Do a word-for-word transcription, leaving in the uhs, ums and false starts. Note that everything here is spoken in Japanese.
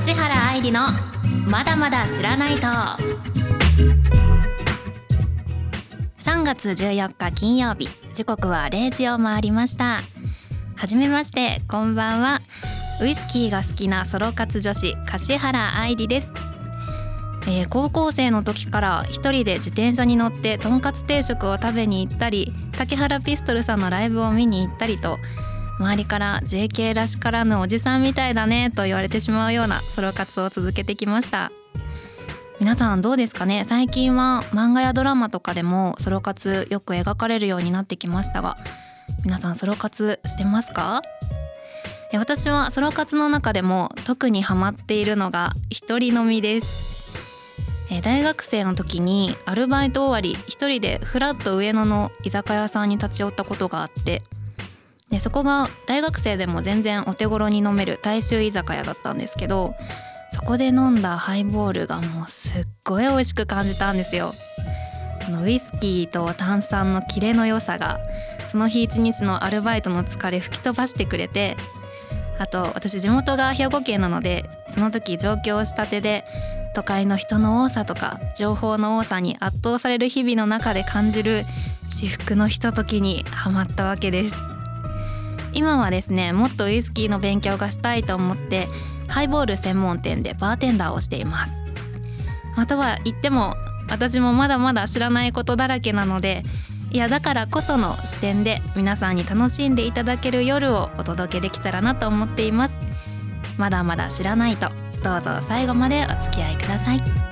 樫原愛理のまだまだ知らないと。さんがつじゅうよっか金曜日、時刻はれいじを回りました。はじめまして、こんばんは。ウイスキーが好きなソロ活女子樫原愛理です。えー、高校生の時から一人で自転車に乗ってとんかつ定食を食べに行ったり、竹原ピストルさんのライブを見に行ったりと、周りから ジェーケー らしからぬおじさんみたいだねと言われてしまうようなソロ活を続けてきました。皆さんどうですかね。最近は漫画やドラマとかでもソロ活よく描かれるようになってきましたが、皆さんソロ活してますか？私はソロ活の中でも特にハマっているのが一人飲みです。大学生の時にアルバイト終わり一人でフラッと上野の居酒屋さんに立ち寄ったことがあって、でそこが大学生でも全然お手頃に飲める大衆居酒屋だったんですけど、そこで飲んだハイボールがもうすっごい美味しく感じたんですよ。このウイスキーと炭酸のキレの良さがその日一日のアルバイトの疲れ吹き飛ばしてくれて、あと私地元が兵庫県なので、その時上京したてで都会の人の多さとか情報の多さに圧倒される日々の中で感じる至福のひとときにハマったわけです。今はですね、もっとウイスキーの勉強がしたいと思ってハイボール専門店でバーテンダーをしています。あとは言っても私もまだまだ知らないことだらけなので、いやだからこその視点で皆さんに楽しんでいただける夜をお届けできたらなと思っています。まだまだ知らないと、どうぞ最後までお付き合いください。